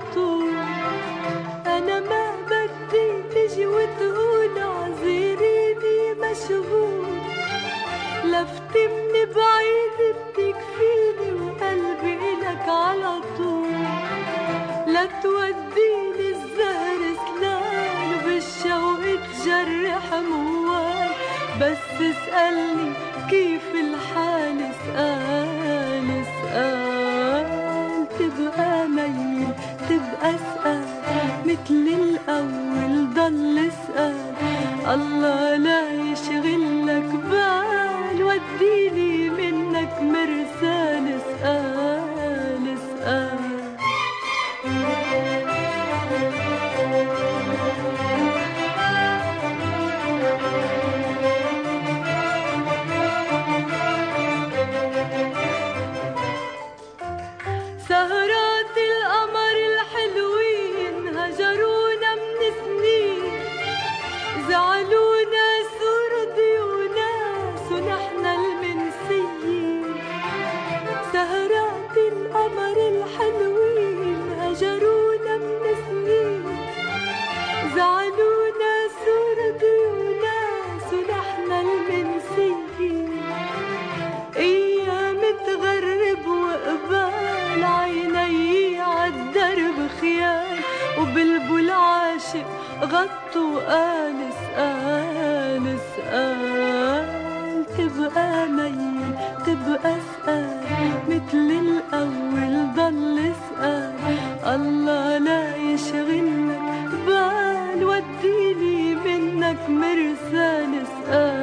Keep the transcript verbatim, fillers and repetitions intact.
طول. أنا ما بدي تجي وتقول اعذريني مشغول، لفتي من بعيد بتكفيني وقلبي إلك على طول. لا توديني الزهر سلال وبالشوق تجرح موال، بس اسألني كيف الحال، اسأل اسأل. تبقى ميل تبقى اسأل مثل الأول ضل اسأل. الله لا يشغلك بال، وديني منك مرسال، اسأل اسأل. سهرات القمر الحلوين هجرونا من سنين، زعلونا ورضي وناس ونحن المنسيين. سهرات القمر الحلوين هجرونا من سنين، زعلونا ورضي وناس ونحن المنسيين. ايام تغرب وقبال عيني عالدرب خيال، وبلبل عاشق غطوا قال اسأل اسأل. تبقى ميل تبقى اسأل مثل الأول ضل اسأل. الله لا يشغلك بال، وديني منك مرسال، اسأل